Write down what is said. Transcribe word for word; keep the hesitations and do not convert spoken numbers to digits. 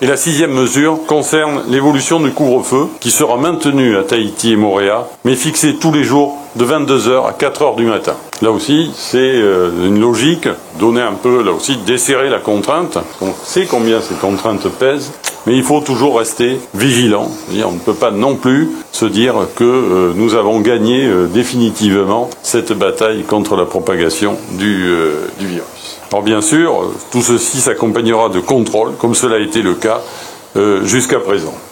Et la sixième mesure concerne l'évolution du couvre-feu qui sera maintenu à Tahiti et Moorea, mais fixé tous les jours de vingt-deux heures à quatre heures du matin. Là aussi, c'est une logique, donner un peu, là aussi, desserrer la contrainte. On sait combien ces contraintes pèsent, mais il faut toujours rester vigilant. C'est-à-dire, on ne peut pas non plus se dire que nous avons gagné définitivement cette bataille contre la propagation du, euh, du virus. Alors bien sûr, tout ceci s'accompagnera de contrôles, comme cela a été le cas euh, jusqu'à présent.